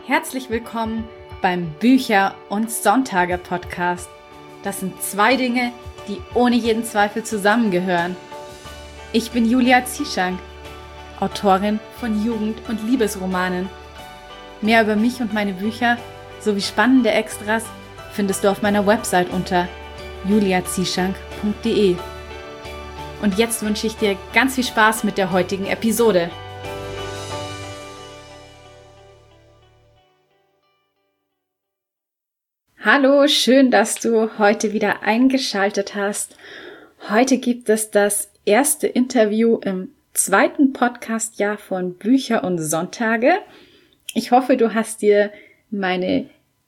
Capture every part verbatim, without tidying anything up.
Herzlich willkommen beim Bücher- und Sonntage-Podcast. Das sind zwei Dinge, die ohne jeden Zweifel zusammengehören. Ich bin Julia Zieschank, Autorin von Jugend- und Liebesromanen. Mehr über mich und meine Bücher sowie spannende Extras findest du auf meiner Website unter julia zieschank punkt de. Und jetzt wünsche ich dir ganz viel Spaß mit der heutigen Episode. Hallo, schön, dass du heute wieder eingeschaltet hast. Heute gibt es das erste Interview im zweiten Podcast-Jahr von Bücher und Sonntage. Ich hoffe, du hast dir meine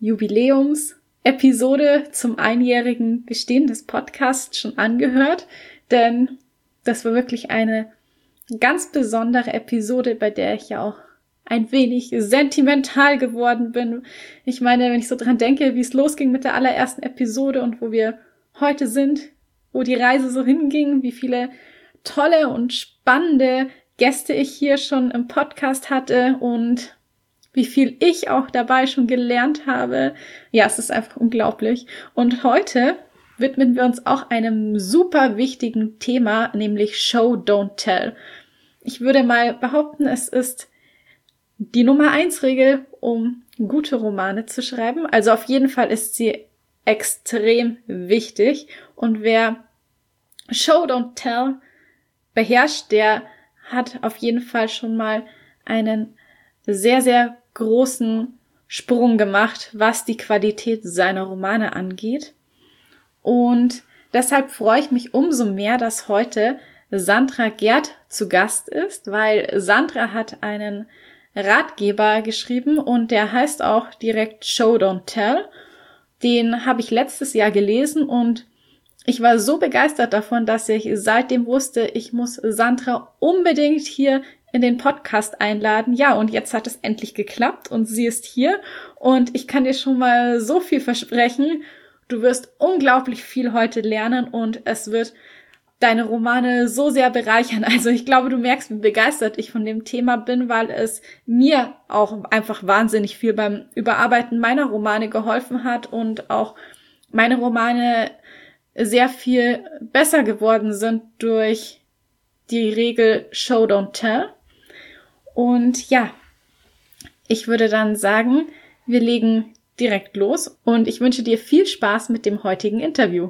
Jubiläums-Episode zum einjährigen Bestehen des Podcasts schon angehört, denn das war wirklich eine ganz besondere Episode, bei der ich ja auch ein wenig sentimental geworden bin. Ich meine, wenn ich so dran denke, wie es losging mit der allerersten Episode und wo wir heute sind, wo die Reise so hinging, wie viele tolle und spannende Gäste ich hier schon im Podcast hatte und wie viel ich auch dabei schon gelernt habe. Ja, es ist einfach unglaublich. Und heute widmen wir uns auch einem super wichtigen Thema, nämlich Show, Don't Tell. Ich würde mal behaupten, es ist die Nummer eins Regel, um gute Romane zu schreiben. Also auf jeden Fall ist sie extrem wichtig. Und wer Show, Don't Tell beherrscht, der hat auf jeden Fall schon mal einen sehr, sehr großen Sprung gemacht, was die Qualität seiner Romane angeht. Und deshalb freue ich mich umso mehr, dass heute Sandra Gerd zu Gast ist, weil Sandra hat einen Ratgeber geschrieben und der heißt auch direkt Show, Don't Tell. Den habe ich letztes Jahr gelesen und ich war so begeistert davon, dass ich seitdem wusste, ich muss Sandra unbedingt hier in den Podcast einladen. Ja, und jetzt hat es endlich geklappt und sie ist hier und ich kann dir schon mal so viel versprechen. Du wirst unglaublich viel heute lernen und es wird deine Romane so sehr bereichern. Also ich glaube, du merkst, wie begeistert ich von dem Thema bin, weil es mir auch einfach wahnsinnig viel beim Überarbeiten meiner Romane geholfen hat und auch meine Romane sehr viel besser geworden sind durch die Regel Show, Don't Tell. Und ja, ich würde dann sagen, wir legen direkt los und ich wünsche dir viel Spaß mit dem heutigen Interview.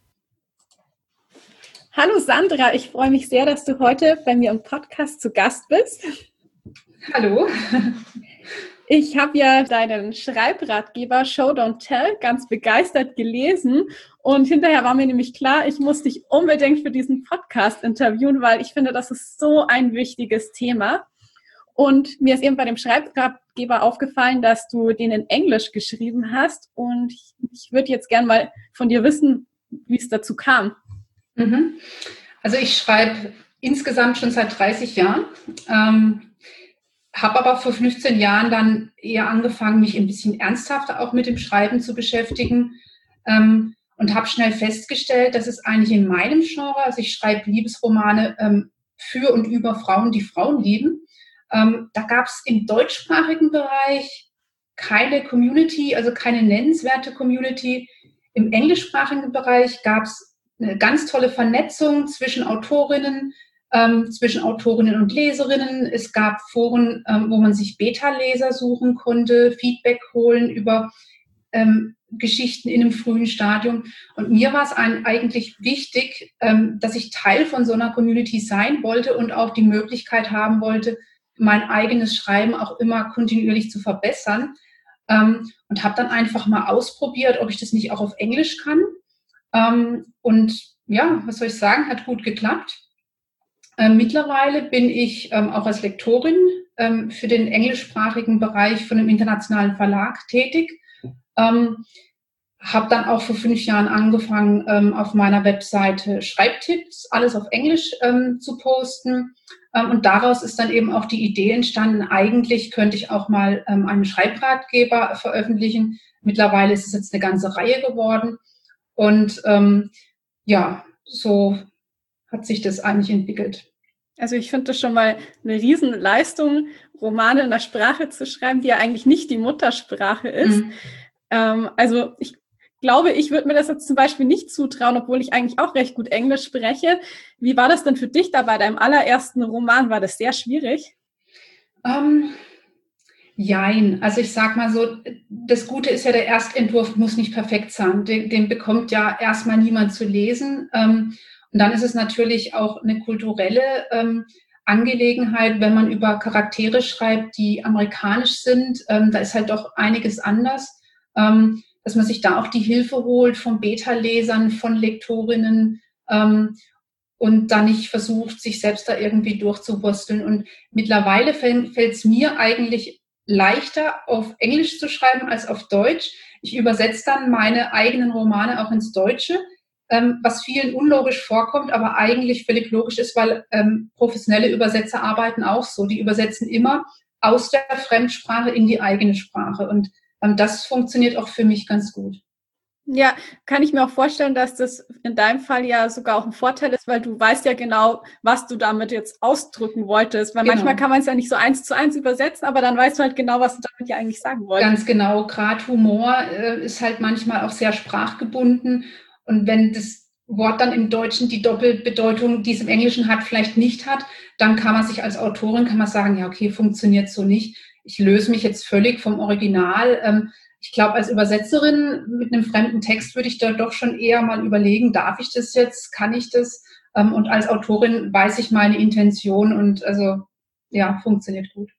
Hallo Sandra, ich freue mich sehr, dass du heute bei mir im Podcast zu Gast bist. Hallo. Ich habe ja deinen Schreibratgeber Show, Don't Tell ganz begeistert gelesen und hinterher war mir nämlich klar, ich muss dich unbedingt für diesen Podcast interviewen, weil ich finde, das ist so ein wichtiges Thema. Und mir ist eben bei dem Schreibratgeber aufgefallen, dass du den in Englisch geschrieben hast und ich, ich würde jetzt gern mal von dir wissen, wie es dazu kam. Also ich schreibe insgesamt schon seit dreißig Jahren, ähm, habe aber vor fünfzehn Jahren dann eher angefangen, mich ein bisschen ernsthafter auch mit dem Schreiben zu beschäftigen ähm, und habe schnell festgestellt, dass es eigentlich in meinem Genre, also ich schreibe Liebesromane ähm, für und über Frauen, die Frauen lieben, ähm, da gab es im deutschsprachigen Bereich keine Community, also keine nennenswerte Community. Im englischsprachigen Bereich gab es eine ganz tolle Vernetzung zwischen Autorinnen, ähm, zwischen Autorinnen und Leserinnen. Es gab Foren, ähm, wo man sich Beta-Leser suchen konnte, Feedback holen über ähm, Geschichten in einem frühen Stadium. Und mir war es ein, eigentlich wichtig, ähm, dass ich Teil von so einer Community sein wollte und auch die Möglichkeit haben wollte, mein eigenes Schreiben auch immer kontinuierlich zu verbessern. Ähm, und habe dann einfach mal ausprobiert, ob ich das nicht auch auf Englisch kann. Ähm, und ja, was soll ich sagen, hat gut geklappt. Ähm, mittlerweile bin ich ähm, auch als Lektorin ähm, für den englischsprachigen Bereich von einem internationalen Verlag tätig. Ähm, habe dann auch vor fünf Jahren angefangen, ähm, auf meiner Webseite Schreibtipps, alles auf Englisch ähm, zu posten. Ähm, und daraus ist dann eben auch die Idee entstanden, eigentlich könnte ich auch mal ähm, einen Schreibratgeber veröffentlichen. Mittlerweile ist es jetzt eine ganze Reihe geworden. Und ähm, ja, so hat sich das eigentlich entwickelt. Also ich finde das schon mal eine Riesenleistung, Romane in der Sprache zu schreiben, die ja eigentlich nicht die Muttersprache ist. Mhm. Ähm, also ich glaube, ich würde mir das jetzt zum Beispiel nicht zutrauen, obwohl ich eigentlich auch recht gut Englisch spreche. Wie war das denn für dich da bei deinem allerersten Roman? War das sehr schwierig? Um, jein. Also ich sag mal so, das Gute ist ja, der Erstentwurf muss nicht perfekt sein. Den, den bekommt ja erstmal niemand zu lesen. Ähm, Und dann ist es natürlich auch eine kulturelle ähm, Angelegenheit, wenn man über Charaktere schreibt, die amerikanisch sind. Ähm, da ist halt doch einiges anders, ähm, dass man sich da auch die Hilfe holt von Beta-Lesern, von Lektorinnen ähm, und dann nicht versucht, sich selbst da irgendwie durchzuwursteln. Und mittlerweile fällt es mir eigentlich leichter, auf Englisch zu schreiben als auf Deutsch. Ich übersetze dann meine eigenen Romane auch ins Deutsche, Ähm, was vielen unlogisch vorkommt, aber eigentlich völlig logisch ist, weil ähm, professionelle Übersetzer arbeiten auch so. Die übersetzen immer aus der Fremdsprache in die eigene Sprache. Und ähm, das funktioniert auch für mich ganz gut. Ja, kann ich mir auch vorstellen, dass das in deinem Fall ja sogar auch ein Vorteil ist, weil du weißt ja genau, was du damit jetzt ausdrücken wolltest. Weil genau. Manchmal kann man es ja nicht so eins zu eins übersetzen, aber dann weißt du halt genau, was du damit ja eigentlich sagen wolltest. Ganz genau. Gerade Humor äh, ist halt manchmal auch sehr sprachgebunden. Und wenn das Wort dann im Deutschen die Doppelbedeutung, die es im Englischen hat, vielleicht nicht hat, dann kann man sich als Autorin, kann man sagen, ja, okay, funktioniert so nicht. Ich löse mich jetzt völlig vom Original. Ähm, ich glaube, als Übersetzerin mit einem fremden Text würde ich da doch schon eher mal überlegen, darf ich das jetzt, kann ich das? Ähm, und als Autorin weiß ich meine Intention und also, ja, funktioniert gut.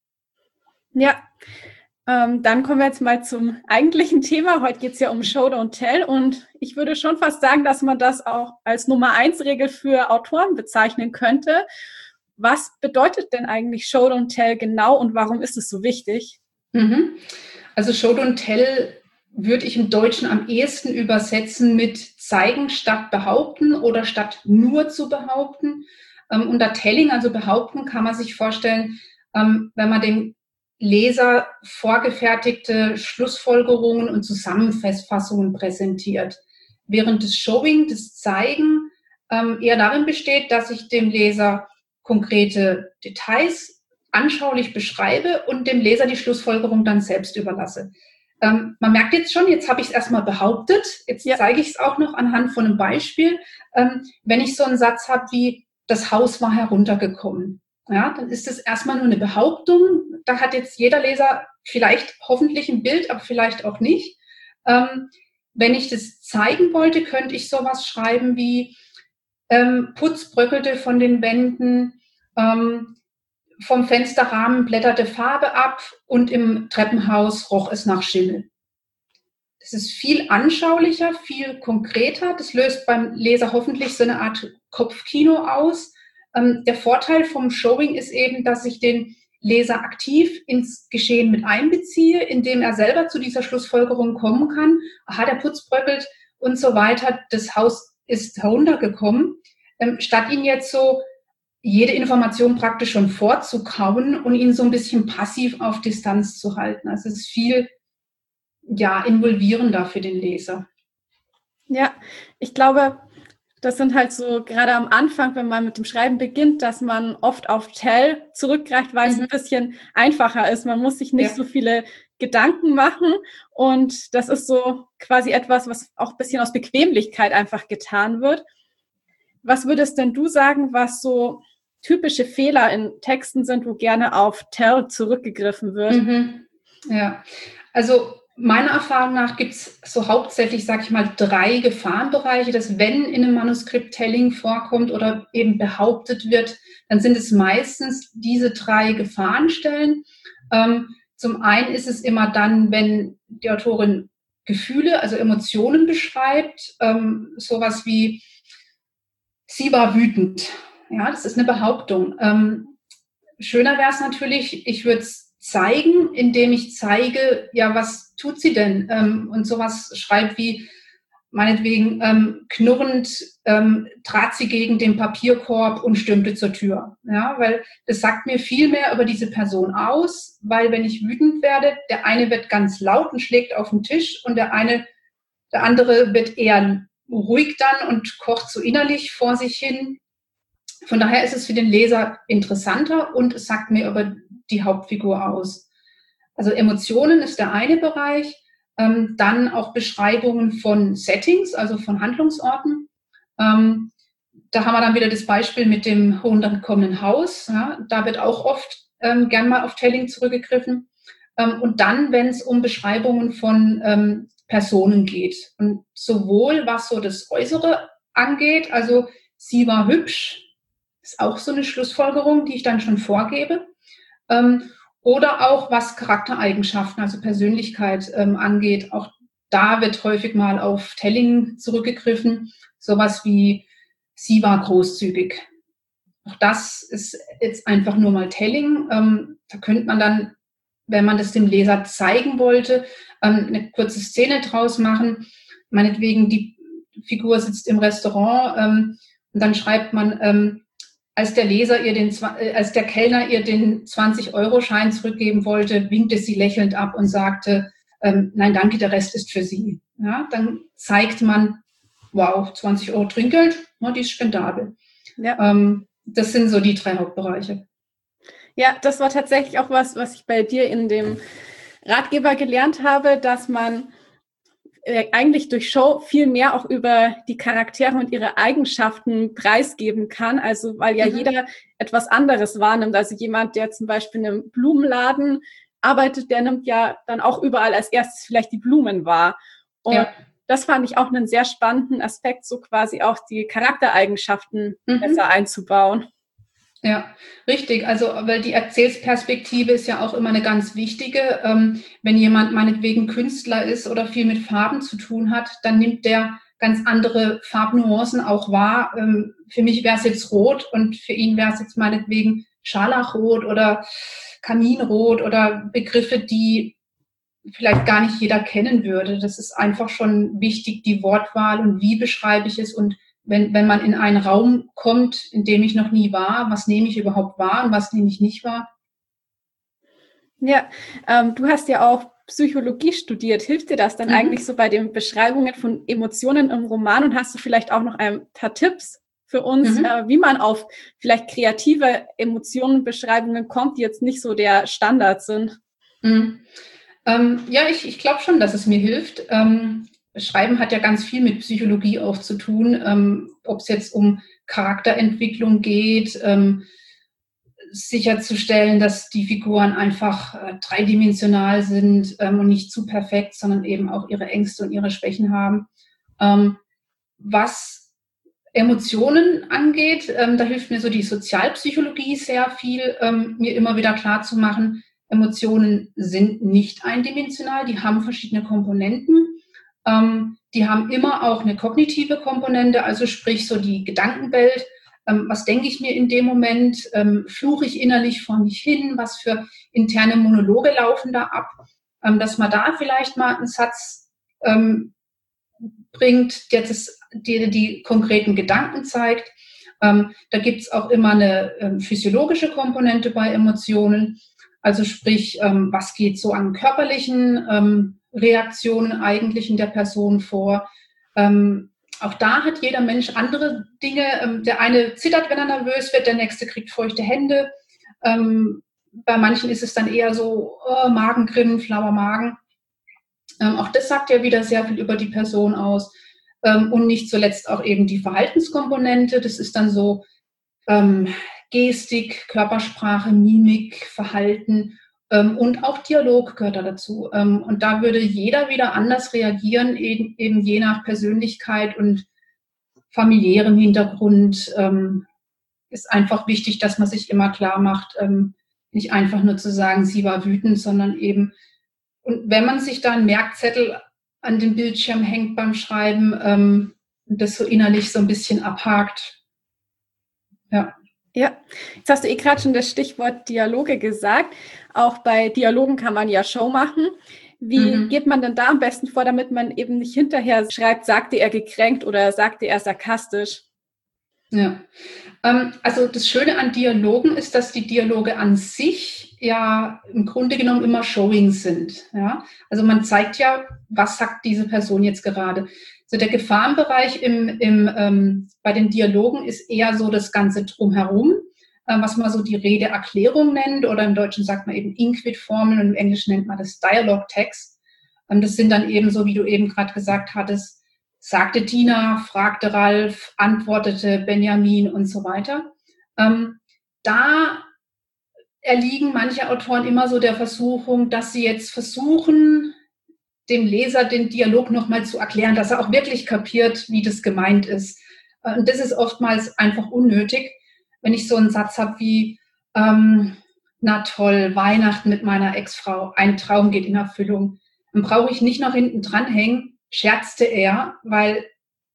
Ja, ähm, dann kommen wir jetzt mal zum eigentlichen Thema. Heute geht es ja um Show, Don't Tell und ich würde schon fast sagen, dass man das auch als Nummer eins Regel für Autoren bezeichnen könnte. Was bedeutet denn eigentlich Show, Don't Tell genau und warum ist es so wichtig? Mhm. Also Show, Don't Tell würde ich im Deutschen am ehesten übersetzen mit zeigen statt behaupten oder statt nur zu behaupten. Ähm, unter Telling, also behaupten, kann man sich vorstellen, ähm, wenn man dem Leser vorgefertigte Schlussfolgerungen und Zusammenfassungen präsentiert. Während das Showing, das Zeigen, ähm, eher darin besteht, dass ich dem Leser konkrete Details anschaulich beschreibe und dem Leser die Schlussfolgerung dann selbst überlasse. Ähm, man merkt jetzt schon, jetzt habe ich es erstmal behauptet, jetzt ja. zeige ich es auch noch anhand von einem Beispiel. Ähm, wenn ich so einen Satz habe wie, das Haus war heruntergekommen, ja, dann ist das erstmal nur eine Behauptung. Da hat jetzt jeder Leser vielleicht hoffentlich ein Bild, aber vielleicht auch nicht. Ähm, wenn ich das zeigen wollte, könnte ich sowas schreiben wie, ähm, Putz bröckelte von den Wänden, ähm, vom Fensterrahmen blätterte Farbe ab und im Treppenhaus roch es nach Schimmel. Das ist viel anschaulicher, viel konkreter. Das löst beim Leser hoffentlich so eine Art Kopfkino aus. Ähm, der Vorteil vom Showing ist eben, dass ich den Leser aktiv ins Geschehen mit einbeziehe, indem er selber zu dieser Schlussfolgerung kommen kann. Aha, der Putz bröckelt und so weiter. Das Haus ist heruntergekommen. Ähm, statt ihn jetzt so jede Information praktisch schon vorzukauen und ihn so ein bisschen passiv auf Distanz zu halten. Also es ist viel, ja, involvierender für den Leser. Ja, ich glaube, das sind halt so gerade am Anfang, wenn man mit dem Schreiben beginnt, dass man oft auf Tell zurückgreift, weil mhm. es ein bisschen einfacher ist. Man muss sich nicht ja. so viele Gedanken machen und das ist so quasi etwas, was auch ein bisschen aus Bequemlichkeit einfach getan wird. Was würdest denn du sagen, was so typische Fehler in Texten sind, wo gerne auf Tell zurückgegriffen wird? Mhm. Ja, also meiner Erfahrung nach gibt es so hauptsächlich, sag ich mal, drei Gefahrenbereiche, dass wenn in einem Manuskript Telling vorkommt oder eben behauptet wird, dann sind es meistens diese drei Gefahrenstellen. Ähm, zum einen ist es immer dann, wenn die Autorin Gefühle, also Emotionen beschreibt, ähm, sowas wie sie war wütend. Ja, das ist eine Behauptung. Ähm, schöner wäre es natürlich, ich würde es zeigen, indem ich zeige, ja, was tut sie denn? Ähm, und sowas schreibt wie, meinetwegen, ähm, knurrend ähm, trat sie gegen den Papierkorb und stürmte zur Tür. Ja, weil das sagt mir viel mehr über diese Person aus, weil wenn ich wütend werde, der eine wird ganz laut und schlägt auf den Tisch und der eine, der andere wird eher ruhig dann und kocht so innerlich vor sich hin. Von daher ist es für den Leser interessanter und es sagt mir über die Hauptfigur aus. Also Emotionen ist der eine Bereich, ähm, dann auch Beschreibungen von Settings, also von Handlungsorten. Ähm, da haben wir dann wieder das Beispiel mit dem heruntergekommenen Haus. Ja, da wird auch oft ähm, gern mal auf Telling zurückgegriffen. Ähm, und dann, wenn es um Beschreibungen von ähm, Personen geht. Und sowohl was so das Äußere angeht, also sie war hübsch, ist auch so eine Schlussfolgerung, die ich dann schon vorgebe. Ähm, oder auch was Charaktereigenschaften, also Persönlichkeit ähm, angeht. Auch da wird häufig mal auf Telling zurückgegriffen. Sowas wie, sie war großzügig. Auch das ist jetzt einfach nur mal Telling. Ähm, da könnte man dann, wenn man das dem Leser zeigen wollte, ähm, eine kurze Szene draus machen. Meinetwegen, die Figur sitzt im Restaurant ähm, und dann schreibt man, ähm, als der Leser ihr den, als der Kellner ihr den zwanzig-Euro-Schein zurückgeben wollte, winkte sie lächelnd ab und sagte, ähm, nein, danke, der Rest ist für Sie. Ja, dann zeigt man, wow, zwanzig Euro Trinkgeld, ja, die ist spendabel. Ja. Ähm, das sind so die drei Hauptbereiche. Ja, das war tatsächlich auch was, was ich bei dir in dem Ratgeber gelernt habe, dass man eigentlich durch Show viel mehr auch über die Charaktere und ihre Eigenschaften preisgeben kann. Also weil ja mhm. jeder etwas anderes wahrnimmt. Also jemand, der zum Beispiel in einem Blumenladen arbeitet, der nimmt ja dann auch überall als erstes vielleicht die Blumen wahr. Und ja. das fand ich auch einen sehr spannenden Aspekt, so quasi auch die Charaktereigenschaften mhm. besser einzubauen. Ja, richtig. Also, weil die Erzählsperspektive ist ja auch immer eine ganz wichtige. Ähm, wenn jemand meinetwegen Künstler ist oder viel mit Farben zu tun hat, dann nimmt der ganz andere Farbnuancen auch wahr. Ähm, für mich wäre es jetzt rot und für ihn wäre es jetzt meinetwegen Scharlachrot oder Kaminrot oder Begriffe, die vielleicht gar nicht jeder kennen würde. Das ist einfach schon wichtig, die Wortwahl und wie beschreibe ich es und Wenn, wenn man in einen Raum kommt, in dem ich noch nie war, was nehme ich überhaupt wahr und was nehme ich nicht wahr? Ja, ähm, du hast ja auch Psychologie studiert. Hilft dir das dann mhm. eigentlich so bei den Beschreibungen von Emotionen im Roman? Und hast du vielleicht auch noch ein paar Tipps für uns, mhm. äh, wie man auf vielleicht kreative Emotionenbeschreibungen kommt, die jetzt nicht so der Standard sind? Mhm. Ähm, ja, ich, ich glaube schon, dass es mir hilft. Ähm, Schreiben hat ja ganz viel mit Psychologie auch zu tun, ähm, ob es jetzt um Charakterentwicklung geht, ähm, sicherzustellen, dass die Figuren einfach äh, dreidimensional sind ähm, und nicht zu perfekt, sondern eben auch ihre Ängste und ihre Schwächen haben. Ähm, was Emotionen angeht, ähm, da hilft mir so die Sozialpsychologie sehr viel, ähm, mir immer wieder klar zu machen, Emotionen sind nicht eindimensional, die haben verschiedene Komponenten. Ähm, die haben immer auch eine kognitive Komponente, also sprich so die Gedankenwelt. Ähm, was denke ich mir in dem Moment? Ähm, fluche ich innerlich vor mich hin? Was für interne Monologe laufen da ab? Ähm, dass man da vielleicht mal einen Satz ähm, bringt, der das, die, die konkreten Gedanken zeigt. Ähm, da gibt es auch immer eine ähm, physiologische Komponente bei Emotionen. Also sprich, ähm, was geht so an körperlichen ähm, Reaktionen eigentlich in der Person vor. Ähm, auch da hat jeder Mensch andere Dinge. Ähm, der eine zittert, wenn er nervös wird, der nächste kriegt feuchte Hände. Ähm, bei manchen ist es dann eher so oh, Magengrimm, flauer Magen. Ähm, auch das sagt ja wieder sehr viel über die Person aus. Ähm, und nicht zuletzt auch eben die Verhaltenskomponente. Das ist dann so ähm, Gestik, Körpersprache, Mimik, Verhalten. Ähm, und auch Dialog gehört da dazu. Ähm, und da würde jeder wieder anders reagieren, eben, eben je nach Persönlichkeit und familiärem Hintergrund. Ähm, ist einfach wichtig, dass man sich immer klar macht, ähm, nicht einfach nur zu sagen, sie war wütend, sondern eben, und wenn man sich da einen Merkzettel an den Bildschirm hängt beim Schreiben, ähm, das so innerlich so ein bisschen abhakt. Ja. Ja, jetzt hast du eh gerade schon das Stichwort Dialoge gesagt. Auch bei Dialogen kann man ja Show machen. Wie mhm. geht man denn da am besten vor, damit man eben nicht hinterher schreibt, sagte er gekränkt oder sagte er sarkastisch? Ja, ähm, also das Schöne an Dialogen ist, dass die Dialoge an sich ja im Grunde genommen immer Showings sind. Ja? Also man zeigt ja, was sagt diese Person jetzt gerade. So der Gefahrenbereich im, im, ähm, bei den Dialogen ist eher so das Ganze drumherum, äh, was man so die Redeerklärung nennt, oder im Deutschen sagt man eben Inquit-Formeln und im Englischen nennt man das Dialog-Text. Ähm, das sind dann eben so, wie du eben gerade gesagt hattest, sagte Tina, fragte Ralf, antwortete Benjamin und so weiter. Ähm, da erliegen manche Autoren immer so der Versuchung, dass sie jetzt versuchen, dem Leser den Dialog nochmal zu erklären, dass er auch wirklich kapiert, wie das gemeint ist. Und das ist oftmals einfach unnötig, wenn ich so einen Satz habe wie, ähm, na toll, Weihnachten mit meiner Ex-Frau, ein Traum geht in Erfüllung. Dann brauche ich nicht noch hinten dranhängen, scherzte er, weil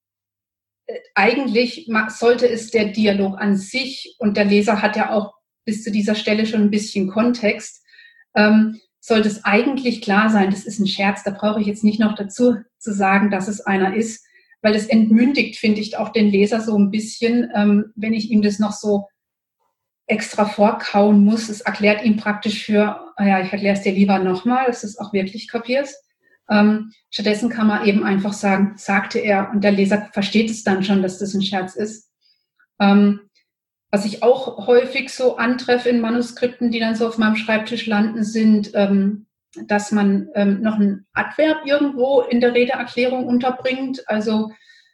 äh, eigentlich sollte es der Dialog an sich, und der Leser hat ja auch bis zu dieser Stelle schon ein bisschen Kontext, ähm, sollte es eigentlich klar sein, das ist ein Scherz, da brauche ich jetzt nicht noch dazu zu sagen, dass es einer ist, weil das entmündigt, finde ich, auch den Leser so ein bisschen, ähm, wenn ich ihm das noch so extra vorkauen muss. Es erklärt ihm praktisch für, ja, ich erkläre es dir lieber nochmal, dass du es auch wirklich kapierst. Ähm, stattdessen kann man eben einfach sagen, sagte er, und der Leser versteht es dann schon, dass das ein Scherz ist. Ähm, was ich auch häufig so antreffe in Manuskripten, die dann so auf meinem Schreibtisch landen, sind, ähm, dass man ähm, noch ein Adverb irgendwo in der Redeerklärung unterbringt. Also,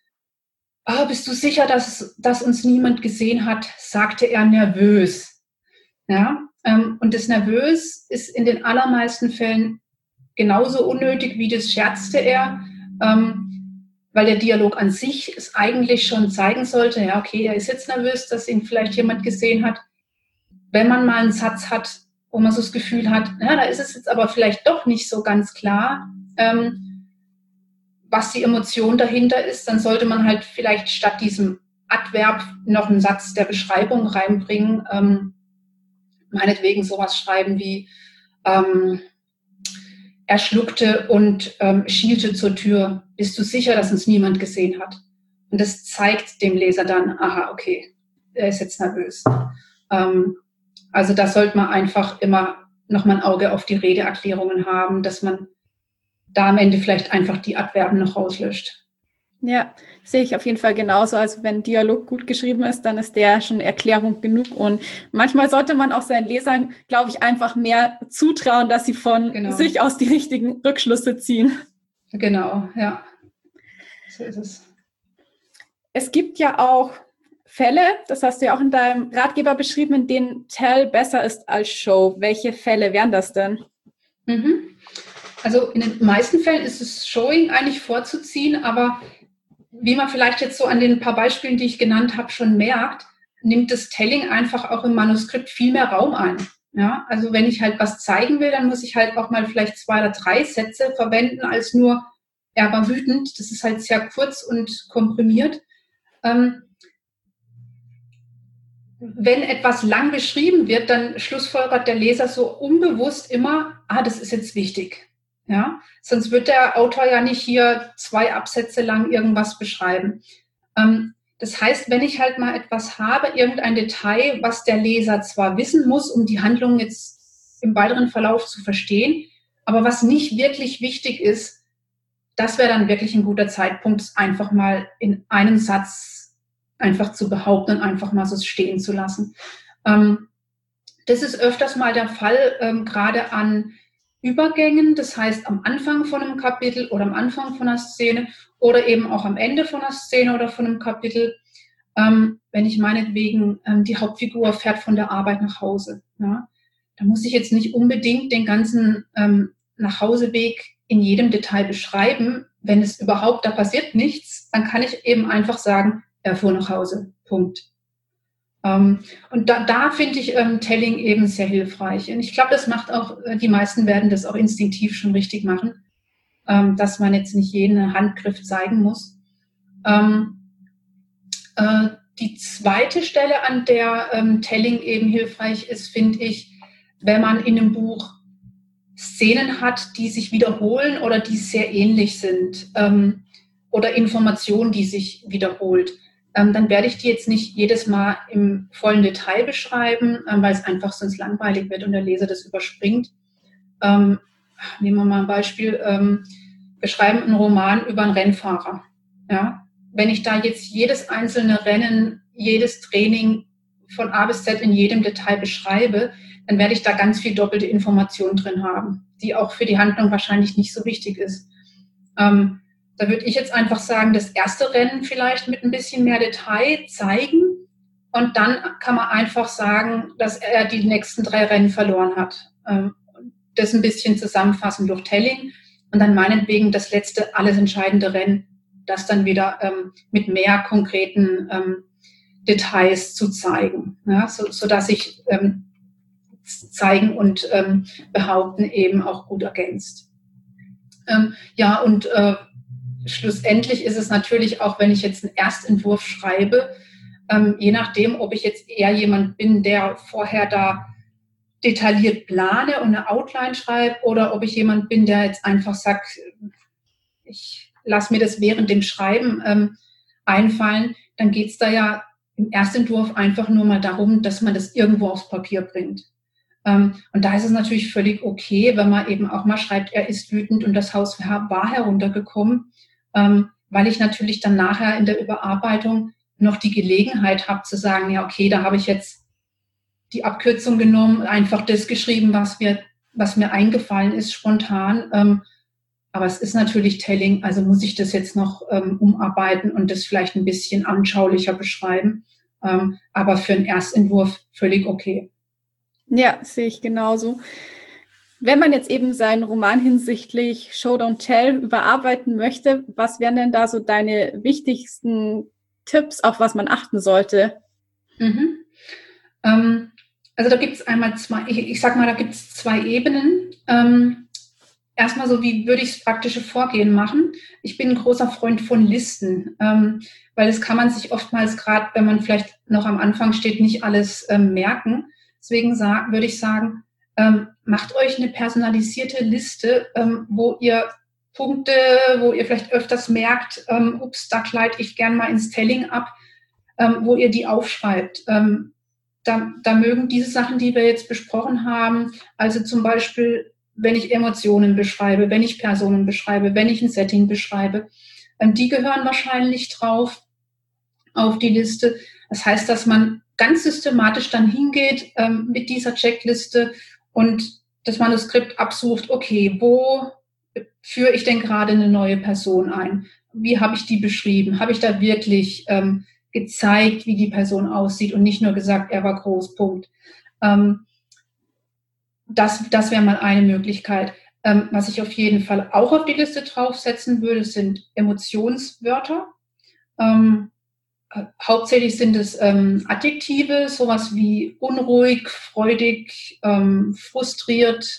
ah, bist du sicher, dass, dass uns niemand gesehen hat, sagte er nervös. Ja, ähm, und das nervös ist in den allermeisten Fällen genauso unnötig wie das scherzte er, ähm, weil der Dialog an sich es eigentlich schon zeigen sollte, ja, okay, er ist jetzt nervös, dass ihn vielleicht jemand gesehen hat. Wenn man mal einen Satz hat, wo man so das Gefühl hat, ja, da ist es jetzt aber vielleicht doch nicht so ganz klar, ähm, was die Emotion dahinter ist, dann sollte man halt vielleicht statt diesem Adverb noch einen Satz der Beschreibung reinbringen, ähm, meinetwegen sowas schreiben wie, ähm, er schluckte und ähm, schielte zur Tür. Bist du sicher, dass uns niemand gesehen hat? Und das zeigt dem Leser dann, aha, okay, er ist jetzt nervös. Ähm, also da sollte man einfach immer noch mal ein Auge auf die Redeerklärungen haben, dass man da am Ende vielleicht einfach die Adverben noch rauslöscht. Ja, sehe ich auf jeden Fall genauso. Also wenn Dialog gut geschrieben ist, dann ist der schon Erklärung genug. Und manchmal sollte man auch seinen Lesern, glaube ich, einfach mehr zutrauen, dass sie von genau. sich aus die richtigen Rückschlüsse ziehen. Genau, ja. So ist es. Es gibt ja auch Fälle, das hast du ja auch in deinem Ratgeber beschrieben, in denen Tell besser ist als Show. Welche Fälle wären das denn? Mhm. Also in den meisten Fällen ist es Showing eigentlich vorzuziehen, aber wie man vielleicht jetzt so an den paar Beispielen, die ich genannt habe, schon merkt, nimmt das Telling einfach auch im Manuskript viel mehr Raum ein. Ja, also wenn ich halt was zeigen will, dann muss ich halt auch mal vielleicht zwei oder drei Sätze verwenden, als nur, er war wütend. Das ist halt sehr kurz und komprimiert. Ähm, wenn etwas lang beschrieben wird, dann schlussfolgert der Leser so unbewusst immer, ah, das ist jetzt wichtig. Ja, sonst wird der Autor ja nicht hier zwei Absätze lang irgendwas beschreiben. Ähm, das heißt, wenn ich halt mal etwas habe, irgendein Detail, was der Leser zwar wissen muss, um die Handlung jetzt im weiteren Verlauf zu verstehen, aber was nicht wirklich wichtig ist, das wäre dann wirklich ein guter Zeitpunkt, es einfach mal in einem Satz einfach zu behaupten und einfach mal so stehen zu lassen. Ähm, das ist öfters mal der Fall, ähm, gerade an Übergängen, das heißt am Anfang von einem Kapitel oder am Anfang von einer Szene oder eben auch am Ende von einer Szene oder von einem Kapitel, ähm, wenn ich meinetwegen, ähm, die Hauptfigur fährt von der Arbeit nach Hause. Ja? Da muss ich jetzt nicht unbedingt den ganzen ähm, Nachhauseweg in jedem Detail beschreiben. Wenn es überhaupt, da passiert nichts, dann kann ich eben einfach sagen, er fuhr nach Hause, Punkt. Um, und da, da finde ich ähm, Telling eben sehr hilfreich. Und ich glaube, das macht auch, die meisten werden das auch instinktiv schon richtig machen, ähm, dass man jetzt nicht jeden Handgriff zeigen muss. Ähm, äh, die zweite Stelle, an der ähm, Telling eben hilfreich ist, finde ich, wenn man in einem Buch Szenen hat, die sich wiederholen oder die sehr ähnlich sind, ähm, oder Informationen, die sich wiederholt. ähm, dann werde ich die jetzt nicht jedes Mal im vollen Detail beschreiben, ähm, weil es einfach sonst langweilig wird und der Leser das überspringt. Ähm, nehmen wir mal ein Beispiel. Ähm, wir schreiben einen Roman über einen Rennfahrer. Ja? Wenn ich da jetzt jedes einzelne Rennen, jedes Training von A bis Z in jedem Detail beschreibe, dann werde ich da ganz viel doppelte Information drin haben, die auch für die Handlung wahrscheinlich nicht so wichtig ist. Ähm, da würde ich jetzt einfach sagen, das erste Rennen vielleicht mit ein bisschen mehr Detail zeigen und dann kann man einfach sagen, dass er die nächsten drei Rennen verloren hat. Ähm, das ein bisschen zusammenfassen durch Telling und dann meinetwegen das letzte, alles entscheidende Rennen, das dann wieder ähm, mit mehr konkreten ähm, Details zu zeigen, ja, so, so dass sich ähm, zeigen und ähm, behaupten eben auch gut ergänzt. Ähm, ja, und äh, schlussendlich ist es natürlich auch, wenn ich jetzt einen Erstentwurf schreibe, ähm, je nachdem, ob ich jetzt eher jemand bin, der vorher da detailliert plane und eine Outline schreibe oder ob ich jemand bin, der jetzt einfach sagt, ich lasse mir das während dem Schreiben ähm, einfallen, dann geht es da ja im Erstentwurf einfach nur mal darum, dass man das irgendwo aufs Papier bringt. Ähm, und da ist es natürlich völlig okay, wenn man eben auch mal schreibt, er ist wütend und das Haus war heruntergekommen, ähm, weil ich natürlich dann nachher in der Überarbeitung noch die Gelegenheit habe zu sagen, ja okay, da habe ich jetzt die Abkürzung genommen, einfach das geschrieben, was mir, was mir eingefallen ist, spontan. Ähm, aber es ist natürlich Telling, also muss ich das jetzt noch ähm, umarbeiten und das vielleicht ein bisschen anschaulicher beschreiben. Ähm, aber für einen Erstentwurf völlig okay. Ja, sehe ich genauso. Wenn man jetzt eben seinen Roman hinsichtlich Show Don't Tell überarbeiten möchte, was wären denn da so deine wichtigsten Tipps, auf was man achten sollte? Mhm. Ähm, also da gibt es einmal zwei, ich, ich sag mal, da gibt es zwei Ebenen. Ähm, erstmal so, wie würde ich das praktische Vorgehen machen? Ich bin ein großer Freund von Listen, ähm, weil das kann man sich oftmals, gerade wenn man vielleicht noch am Anfang steht, nicht alles ähm, merken. Deswegen sag, würde ich sagen, ähm, macht euch eine personalisierte Liste, ähm, wo ihr Punkte, wo ihr vielleicht öfters merkt, ähm, ups, da gleite ich gern mal ins Telling ab, ähm, wo ihr die aufschreibt. Ähm, da, da mögen diese Sachen, die wir jetzt besprochen haben, also zum Beispiel, wenn ich Emotionen beschreibe, wenn ich Personen beschreibe, wenn ich ein Setting beschreibe, ähm, die gehören wahrscheinlich drauf auf die Liste. Das heißt, dass man ganz systematisch dann hingeht ähm, mit dieser Checkliste und das Manuskript absucht, okay, wo führe ich denn gerade eine neue Person ein? Wie habe ich die beschrieben? Habe ich da wirklich ähm, gezeigt, wie die Person aussieht und nicht nur gesagt, er war groß, Punkt. Ähm, das das wäre mal eine Möglichkeit. Ähm, was ich auf jeden Fall auch auf die Liste draufsetzen würde, sind Emotionswörter. Ähm, Hauptsächlich sind es ähm, Adjektive, sowas wie unruhig, freudig, ähm, frustriert,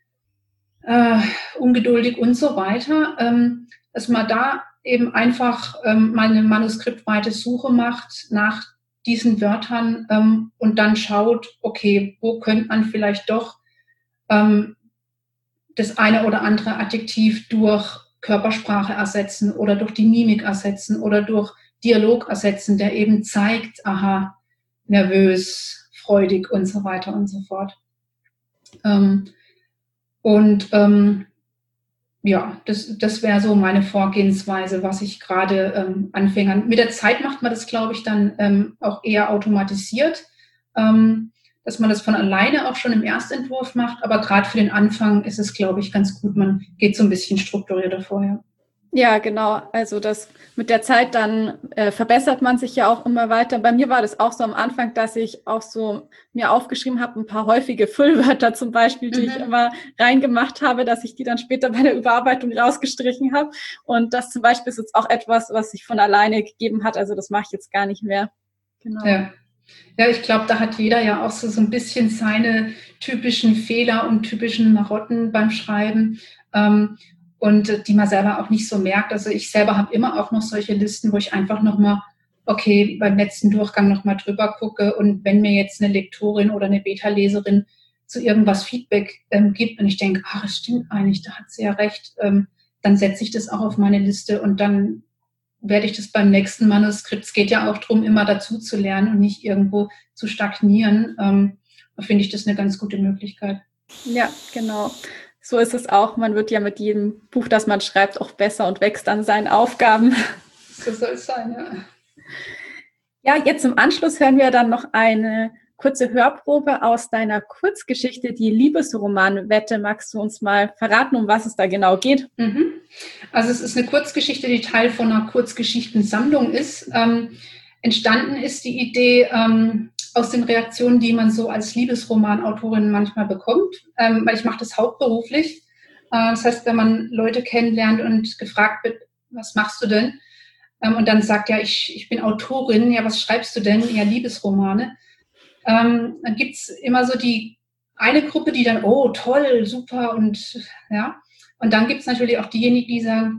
äh, ungeduldig und so weiter. Ähm, dass man da eben einfach ähm, mal eine manuskriptweite Suche macht nach diesen Wörtern ähm, und dann schaut, okay, wo könnte man vielleicht doch ähm, das eine oder andere Adjektiv durch Körpersprache ersetzen oder durch die Mimik ersetzen oder durch Dialog ersetzen, der eben zeigt, aha, nervös, freudig und so weiter und so fort. Ähm, und ähm, ja, das, das wäre so meine Vorgehensweise, was ich gerade ähm, anfange. Mit der Zeit macht man das, glaube ich, dann ähm, auch eher automatisiert, ähm, dass man das von alleine auch schon im Erstentwurf macht. Aber gerade für den Anfang ist es, glaube ich, ganz gut. Man geht so ein bisschen strukturierter vorher. Ja, genau. Also das mit der Zeit dann äh, verbessert man sich ja auch immer weiter. Bei mir war das auch so am Anfang, dass ich auch so mir aufgeschrieben habe, ein paar häufige Füllwörter zum Beispiel, die mhm. ich immer reingemacht habe, dass ich die dann später bei der Überarbeitung rausgestrichen habe. Und das zum Beispiel ist jetzt auch etwas, was sich von alleine gegeben hat. Also das mache ich jetzt gar nicht mehr. Genau. Ja. Ja, ich glaube, da hat jeder ja auch so, so ein bisschen seine typischen Fehler und typischen Marotten beim Schreiben. Ähm, und die man selber auch nicht so merkt. Also ich selber habe immer auch noch solche Listen, wo ich einfach nochmal, okay, beim letzten Durchgang nochmal drüber gucke und wenn mir jetzt eine Lektorin oder eine Beta-Leserin zu irgendwas Feedback ähm, gibt und ich denke, ach, es stimmt eigentlich, da hat sie ja recht, ähm, dann setze ich das auch auf meine Liste und dann werde ich das beim nächsten Manuskript, es geht ja auch darum, immer dazu zu lernen und nicht irgendwo zu stagnieren, ähm, finde ich das eine ganz gute Möglichkeit. Ja, genau. So ist es auch. Man wird ja mit jedem Buch, das man schreibt, auch besser und wächst an seinen Aufgaben. So soll es sein, ja. Ja, jetzt im Anschluss hören wir dann noch eine kurze Hörprobe aus deiner Kurzgeschichte, die Liebesroman-Wette. Magst du uns mal verraten, um was es da genau geht? Mhm. Also es ist eine Kurzgeschichte, die Teil von einer Kurzgeschichtensammlung ist. Ähm, entstanden ist die Idee ähm, aus den Reaktionen, die man so als Liebesromanautorin manchmal bekommt, ähm, weil ich mache das hauptberuflich. Äh, das heißt, wenn man Leute kennenlernt und gefragt wird, was machst du denn? Ähm, und dann sagt, ja, ich, ich bin Autorin. Ja, was schreibst du denn? Ja, Liebesromane. Ähm, dann gibt's immer so die eine Gruppe, die dann, oh, toll, super und ja. Und dann gibt's natürlich auch diejenigen, die sagen,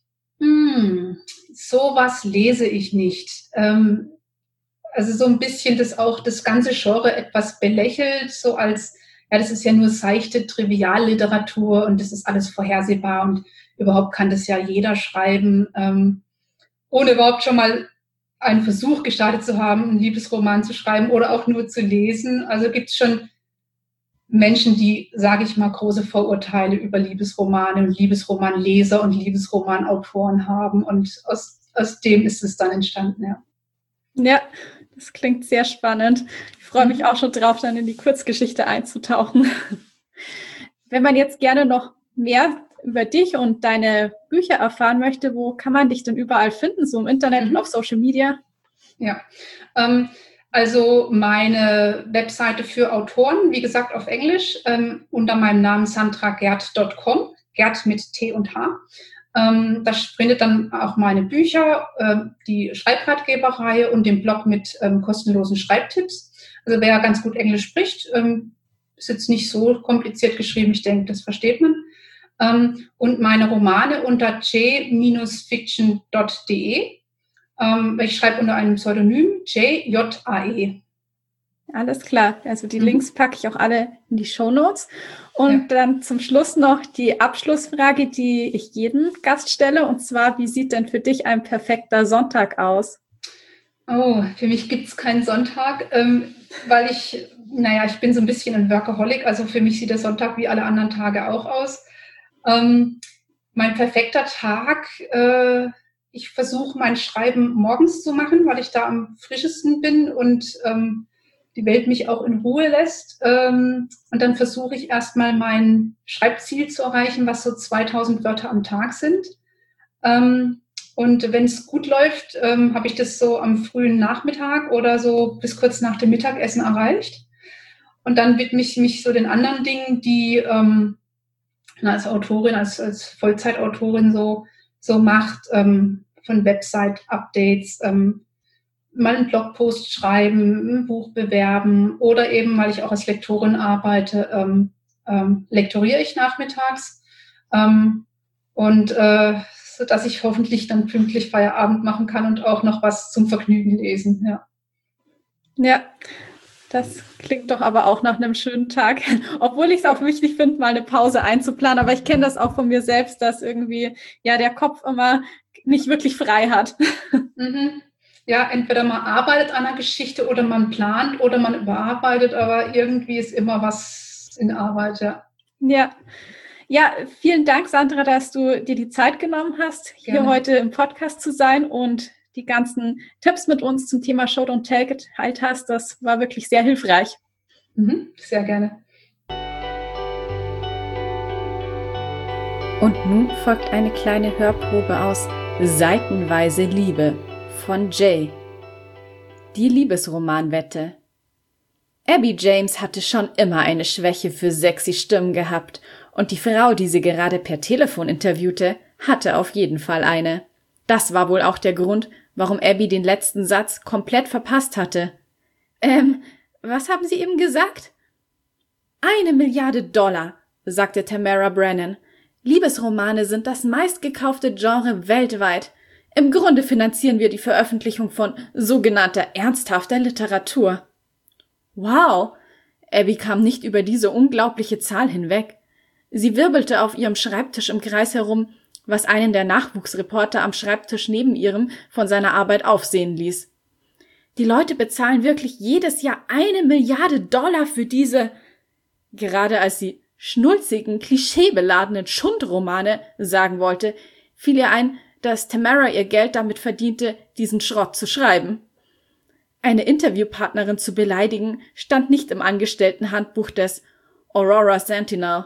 hm, sowas lese ich nicht. Ähm, also so ein bisschen das auch das ganze Genre etwas belächelt, so als, ja, das ist ja nur seichte Trivialliteratur und das ist alles vorhersehbar und überhaupt kann das ja jeder schreiben, ähm, ohne überhaupt schon mal einen Versuch gestartet zu haben, einen Liebesroman zu schreiben oder auch nur zu lesen. Also gibt es schon Menschen, die, sage ich mal, große Vorurteile über Liebesromane und Liebesromanleser und Liebesromanautoren haben. Und aus, aus dem ist es dann entstanden, ja. Ja, das klingt sehr spannend. Ich freue mich auch schon drauf, dann in die Kurzgeschichte einzutauchen. Wenn man jetzt gerne noch mehr über dich und deine Bücher erfahren möchte, wo kann man dich denn überall finden, so im Internet mhm. und auf Social Media? Ja, ähm, also meine Webseite für Autoren, wie gesagt auf Englisch, ähm, unter meinem Namen sandra gerd punkt com, Gerd mit T und H. Ähm, da findet dann auch meine Bücher, äh, die Schreibratgeberreihe und den Blog mit ähm, kostenlosen Schreibtipps. Also wer ganz gut Englisch spricht, ähm, ist jetzt nicht so kompliziert geschrieben, ich denke, das versteht man. Um, und meine Romane unter j fiction punkt de. Um, ich schreibe unter einem Pseudonym J J A E. Alles klar. Also die mhm. Links packe ich auch alle in die Shownotes. Und ja. dann zum Schluss noch die Abschlussfrage, die ich jedem Gast stelle. Und zwar, wie sieht denn für dich ein perfekter Sonntag aus? Oh, für mich gibt es keinen Sonntag, ähm, weil ich, naja, ich bin so ein bisschen ein Workaholic. Also für mich sieht der Sonntag wie alle anderen Tage auch aus. Ähm, mein perfekter Tag, äh, ich versuche mein Schreiben morgens zu machen, weil ich da am frischesten bin und ähm, die Welt mich auch in Ruhe lässt. Ähm, und dann versuche ich erstmal mein Schreibziel zu erreichen, was so zweitausend Wörter am Tag sind. Ähm, und wenn es gut läuft, ähm, habe ich das so am frühen Nachmittag oder so bis kurz nach dem Mittagessen erreicht. Und dann widme ich mich so den anderen Dingen, die ähm, als Autorin, als, als Vollzeitautorin so, so macht, ähm, von Website-Updates, ähm, mal einen Blogpost schreiben, ein Buch bewerben oder eben, weil ich auch als Lektorin arbeite, ähm, ähm, lektoriere ich nachmittags ähm, und äh, so dass ich hoffentlich dann pünktlich Feierabend machen kann und auch noch was zum Vergnügen lesen. Ja. Ja. Das klingt doch aber auch nach einem schönen Tag, obwohl ich es auch wichtig finde, mal eine Pause einzuplanen. Aber ich kenne das auch von mir selbst, dass irgendwie ja der Kopf immer nicht wirklich frei hat. Mhm. Ja, entweder man arbeitet an einer Geschichte oder man plant oder man überarbeitet, aber irgendwie ist immer was in Arbeit, ja. Ja. Ja, vielen Dank, Sandra, dass du dir die Zeit genommen hast, Gerne. Hier heute im Podcast zu sein und die ganzen Tipps mit uns zum Thema Show Don't Tell geteilt hast. Das war wirklich sehr hilfreich. Mhm, sehr gerne. Und nun folgt eine kleine Hörprobe aus Seitenweise Liebe von Jay. Die Liebesromanwette. Abby James hatte schon immer eine Schwäche für sexy Stimmen gehabt und die Frau, die sie gerade per Telefon interviewte, hatte auf jeden Fall eine. Das war wohl auch der Grund, warum Abby den letzten Satz komplett verpasst hatte. Ähm, was haben Sie eben gesagt? Eine Milliarde Dollar, sagte Tamara Brennan. Liebesromane sind das meistgekaufte Genre weltweit. Im Grunde finanzieren wir die Veröffentlichung von sogenannter ernsthafter Literatur. Wow! Abby kam nicht über diese unglaubliche Zahl hinweg. Sie wirbelte auf ihrem Schreibtisch im Kreis herum, was einen der Nachwuchsreporter am Schreibtisch neben ihrem von seiner Arbeit aufsehen ließ. Die Leute bezahlen wirklich jedes Jahr eine Milliarde Dollar für diese, gerade als sie schnulzigen, klischeebeladenen Schundromane sagen wollte, fiel ihr ein, dass Tamara ihr Geld damit verdiente, diesen Schrott zu schreiben. Eine Interviewpartnerin zu beleidigen, stand nicht im Angestelltenhandbuch des Aurora Sentinel.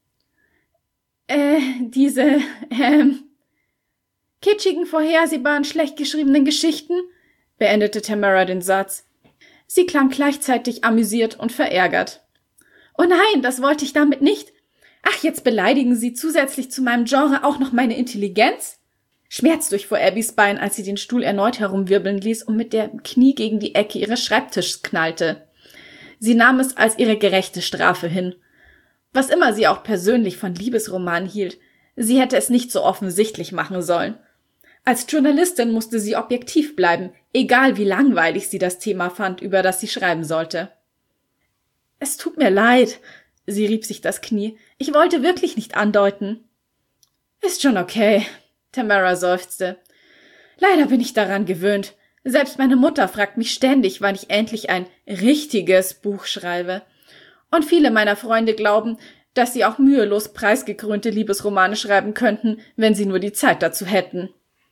Äh, diese, ähm, kitschigen, vorhersehbaren, schlecht geschriebenen Geschichten, beendete Tamara den Satz. Sie klang gleichzeitig amüsiert und verärgert. Oh nein, das wollte ich damit nicht. Ach, jetzt beleidigen Sie zusätzlich zu meinem Genre auch noch meine Intelligenz? Schmerz durchfuhr Abbys Bein, als sie den Stuhl erneut herumwirbeln ließ und mit dem Knie gegen die Ecke ihres Schreibtischs knallte. Sie nahm es als ihre gerechte Strafe hin. Was immer sie auch persönlich von Liebesromanen hielt, sie hätte es nicht so offensichtlich machen sollen. Als Journalistin musste sie objektiv bleiben, egal wie langweilig sie das Thema fand, über das sie schreiben sollte. »Es tut mir leid«, sie rieb sich das Knie. »Ich wollte wirklich nicht andeuten.« »Ist schon okay«, Tamara seufzte. »Leider bin ich daran gewöhnt. Selbst meine Mutter fragt mich ständig, wann ich endlich ein richtiges Buch schreibe. Und viele meiner Freunde glauben, dass sie auch mühelos preisgekrönte Liebesromane schreiben könnten, wenn sie nur die Zeit dazu hätten.«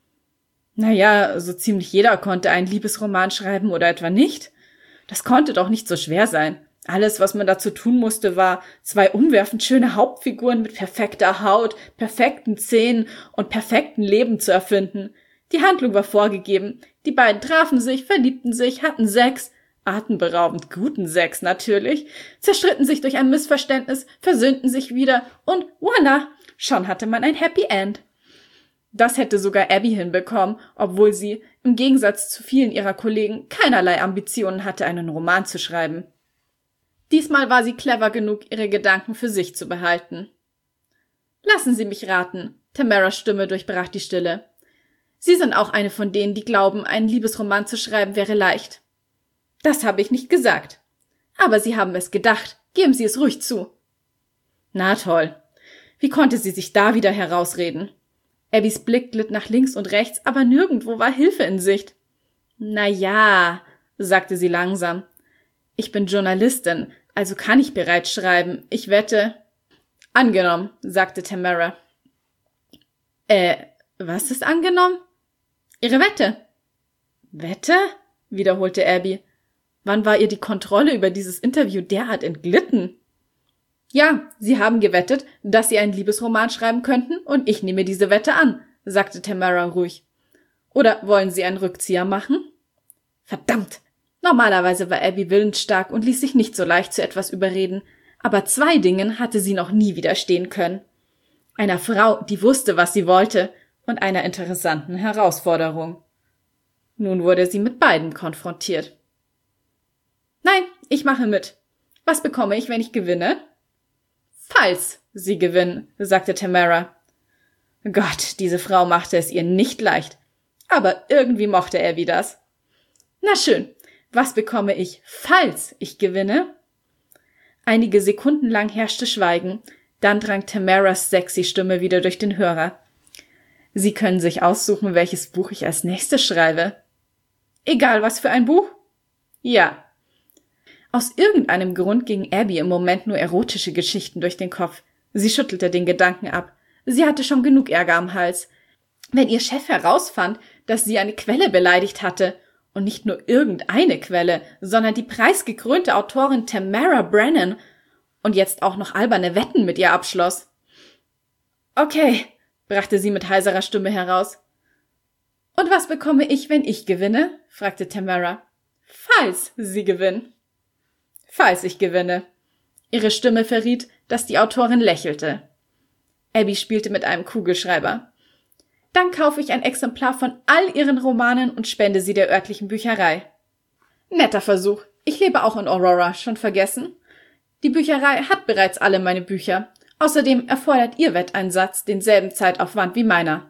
Naja, so ziemlich jeder konnte einen Liebesroman schreiben oder etwa nicht. Das konnte doch nicht so schwer sein. Alles, was man dazu tun musste, war, zwei umwerfend schöne Hauptfiguren mit perfekter Haut, perfekten Zähnen und perfektem Leben zu erfinden. Die Handlung war vorgegeben. Die beiden trafen sich, verliebten sich, hatten Sex, atemberaubend guten Sex natürlich, zerstritten sich durch ein Missverständnis, versöhnten sich wieder und voilà, schon hatte man ein Happy End. Das hätte sogar Abby hinbekommen, obwohl sie, im Gegensatz zu vielen ihrer Kollegen, keinerlei Ambitionen hatte, einen Roman zu schreiben. Diesmal war sie clever genug, ihre Gedanken für sich zu behalten. »Lassen Sie mich raten«, Tamaras Stimme durchbrach die Stille. »Sie sind auch eine von denen, die glauben, einen Liebesroman zu schreiben wäre leicht.« »Das habe ich nicht gesagt. Aber Sie haben es gedacht. Geben Sie es ruhig zu.« »Na toll. Wie konnte sie sich da wieder herausreden?« Abbys Blick glitt nach links und rechts, aber nirgendwo war Hilfe in Sicht. »Na ja«, sagte sie langsam. »Ich bin Journalistin, also kann ich bereits schreiben. Ich wette...« »Angenommen«, sagte Tamara. »Äh, was ist angenommen?« »Ihre Wette.« »Wette?«, wiederholte Abby. Wann war ihr die Kontrolle über dieses Interview derart entglitten? »Ja, Sie haben gewettet, dass Sie einen Liebesroman schreiben könnten, und ich nehme diese Wette an«, sagte Tamara ruhig. »Oder wollen Sie einen Rückzieher machen?« »Verdammt!« Normalerweise war Abby willensstark und ließ sich nicht so leicht zu etwas überreden, aber zwei Dingen hatte sie noch nie widerstehen können. Einer Frau, die wusste, was sie wollte, und einer interessanten Herausforderung. Nun wurde sie mit beiden konfrontiert. »Nein, ich mache mit. Was bekomme ich, wenn ich gewinne?« »Falls Sie gewinnen«, sagte Tamara. Gott, diese Frau machte es ihr nicht leicht. Aber irgendwie mochte Abby das. »Na schön. Was bekomme ich, falls ich gewinne?« Einige Sekunden lang herrschte Schweigen, dann drang Tamaras sexy Stimme wieder durch den Hörer. »Sie können sich aussuchen, welches Buch ich als nächstes schreibe.« »Egal, was für ein Buch?« »Ja.« Aus irgendeinem Grund gingen Abby im Moment nur erotische Geschichten durch den Kopf. Sie schüttelte den Gedanken ab. Sie hatte schon genug Ärger am Hals. Wenn ihr Chef herausfand, dass sie eine Quelle beleidigt hatte, und nicht nur irgendeine Quelle, sondern die preisgekrönte Autorin Tamara Brennan und jetzt auch noch alberne Wetten mit ihr abschloss. »Okay«, brachte sie mit heiserer Stimme heraus. »Und was bekomme ich, wenn ich gewinne?« fragte Tamara. »Falls Sie gewinnen.« »Falls ich gewinne.« Ihre Stimme verriet, dass die Autorin lächelte. Abby spielte mit einem Kugelschreiber. »Dann kaufe ich ein Exemplar von all Ihren Romanen und spende sie der örtlichen Bücherei.« »Netter Versuch. Ich lebe auch in Aurora, schon vergessen? Die Bücherei hat bereits alle meine Bücher. Außerdem erfordert Ihr Wetteinsatz denselben Zeitaufwand wie meiner.«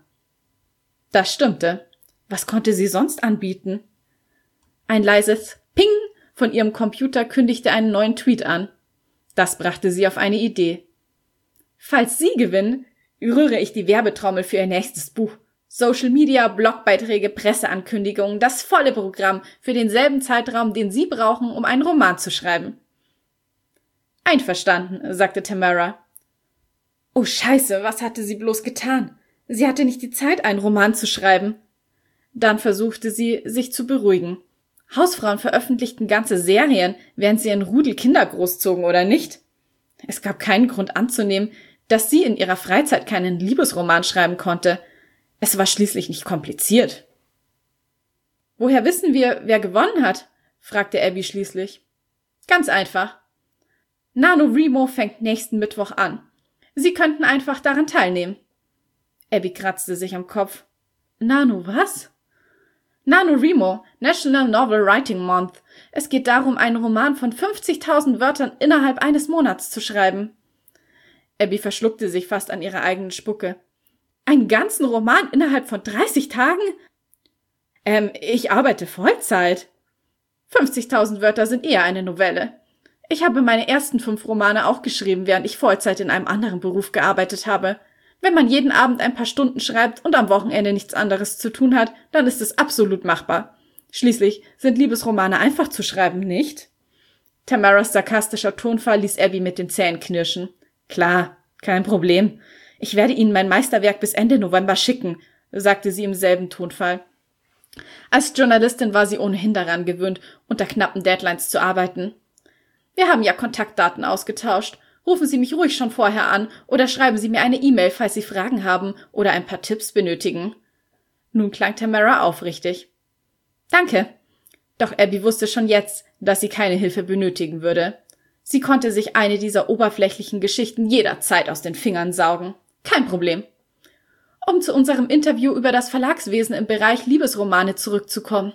Das stimmte. Was konnte sie sonst anbieten? Ein leises Ping von ihrem Computer kündigte einen neuen Tweet an. Das brachte sie auf eine Idee. »Falls Sie gewinnen, rühre ich die Werbetrommel für ihr nächstes Buch. Social Media, Blogbeiträge, Presseankündigungen, das volle Programm für denselben Zeitraum, den Sie brauchen, um einen Roman zu schreiben. Einverstanden, sagte Tamara. Oh Scheiße, was hatte sie bloß getan? Sie hatte nicht die Zeit, einen Roman zu schreiben. Dann versuchte sie, sich zu beruhigen. Hausfrauen veröffentlichten ganze Serien, während sie einen Rudel Kinder großzogen, oder nicht? Es gab keinen Grund anzunehmen, dass sie in ihrer Freizeit keinen Liebesroman schreiben konnte. Es war schließlich nicht kompliziert. Woher wissen wir, wer gewonnen hat? Fragte Abby schließlich. Ganz einfach. NaNoWriMo fängt nächsten Mittwoch an. Sie könnten einfach daran teilnehmen. Abby kratzte sich am Kopf. Nano was? NaNoWriMo, National Novel Writing Month. Es geht darum, einen Roman von fünfzigtausend Wörtern innerhalb eines Monats zu schreiben. Abby verschluckte sich fast an ihrer eigenen Spucke. Einen ganzen Roman innerhalb von dreißig Tagen? Ähm, ich arbeite Vollzeit. fünfzigtausend Wörter sind eher eine Novelle. Ich habe meine ersten fünf Romane auch geschrieben, während ich Vollzeit in einem anderen Beruf gearbeitet habe. Wenn man jeden Abend ein paar Stunden schreibt und am Wochenende nichts anderes zu tun hat, dann ist es absolut machbar. Schließlich sind Liebesromane einfach zu schreiben, nicht? Tamaras sarkastischer Tonfall ließ Abby mit den Zähnen knirschen. Klar, kein Problem. Ich werde Ihnen mein Meisterwerk bis Ende November schicken, sagte sie im selben Tonfall. Als Journalistin war sie ohnehin daran gewöhnt, unter knappen Deadlines zu arbeiten. Wir haben ja Kontaktdaten ausgetauscht. Rufen Sie mich ruhig schon vorher an oder schreiben Sie mir eine E-Mail, falls Sie Fragen haben oder ein paar Tipps benötigen. Nun klang Tamara aufrichtig. Danke. Doch Abby wusste schon jetzt, dass sie keine Hilfe benötigen würde. Sie konnte sich eine dieser oberflächlichen Geschichten jederzeit aus den Fingern saugen. Kein Problem. Um zu unserem Interview über das Verlagswesen im Bereich Liebesromane zurückzukommen.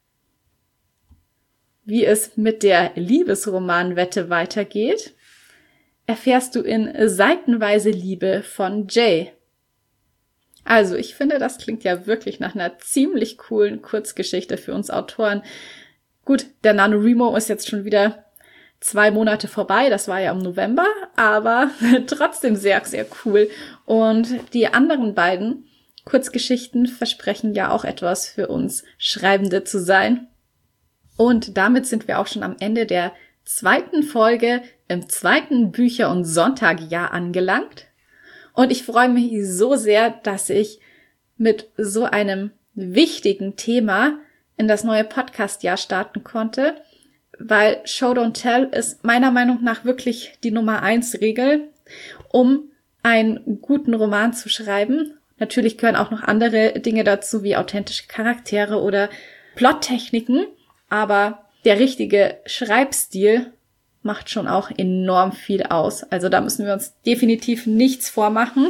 Wie es mit der Liebesromanwette weitergeht, erfährst du in Seitenweise Liebe von Jay. Also, ich finde, das klingt ja wirklich nach einer ziemlich coolen Kurzgeschichte für uns Autoren. Gut, der NaNoWriMo ist jetzt schon wieder zwei Monate vorbei, das war ja im November, aber trotzdem sehr, sehr cool. Und die anderen beiden Kurzgeschichten versprechen ja auch etwas für uns Schreibende zu sein. Und damit sind wir auch schon am Ende der zweiten Folge im zweiten Bücher- und Sonntagjahr angelangt. Und ich freue mich so sehr, dass ich mit so einem wichtigen Thema in das neue Podcast-Jahr starten konnte, weil Show Don't Tell ist meiner Meinung nach wirklich die Nummer eins Regel, um einen guten Roman zu schreiben. Natürlich gehören auch noch andere Dinge dazu, wie authentische Charaktere oder Plottechniken, aber der richtige Schreibstil macht schon auch enorm viel aus. Also da müssen wir uns definitiv nichts vormachen.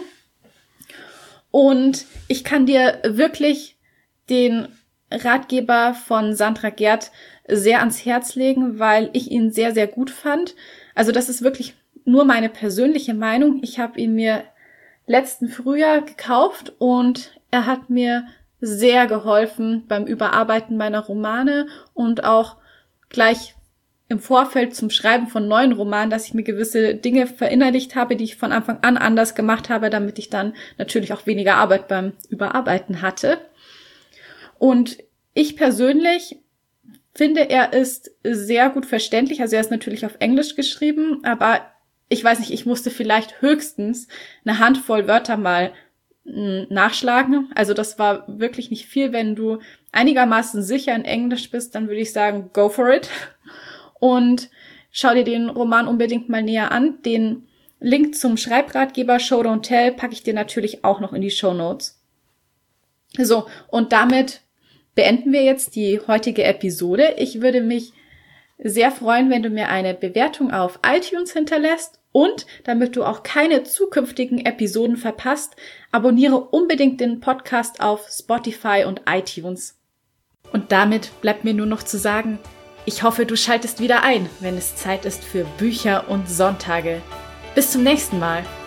Und ich kann dir wirklich den Ratgeber von Sandra Gerd sehr ans Herz legen, weil ich ihn sehr, sehr gut fand. Also das ist wirklich nur meine persönliche Meinung. Ich habe ihn mir letzten Frühjahr gekauft und er hat mir sehr geholfen beim Überarbeiten meiner Romane und auch gleich im Vorfeld zum Schreiben von neuen Romanen, dass ich mir gewisse Dinge verinnerlicht habe, die ich von Anfang an anders gemacht habe, damit ich dann natürlich auch weniger Arbeit beim Überarbeiten hatte. Und ich persönlich finde, er ist sehr gut verständlich. Also er ist natürlich auf Englisch geschrieben, aber ich weiß nicht, ich musste vielleicht höchstens eine Handvoll Wörter mal nachschlagen. Also das war wirklich nicht viel. Wenn du einigermaßen sicher in Englisch bist, dann würde ich sagen, go for it. Und schau dir den Roman unbedingt mal näher an. Den Link zum Schreibratgeber Show Don't Tell packe ich dir natürlich auch noch in die Shownotes. So, und damit beenden wir jetzt die heutige Episode. Ich würde mich sehr freuen, wenn du mir eine Bewertung auf iTunes hinterlässt und damit du auch keine zukünftigen Episoden verpasst, abonniere unbedingt den Podcast auf Spotify und iTunes. Und damit bleibt mir nur noch zu sagen, ich hoffe, du schaltest wieder ein, wenn es Zeit ist für Bücher und Sonntage. Bis zum nächsten Mal.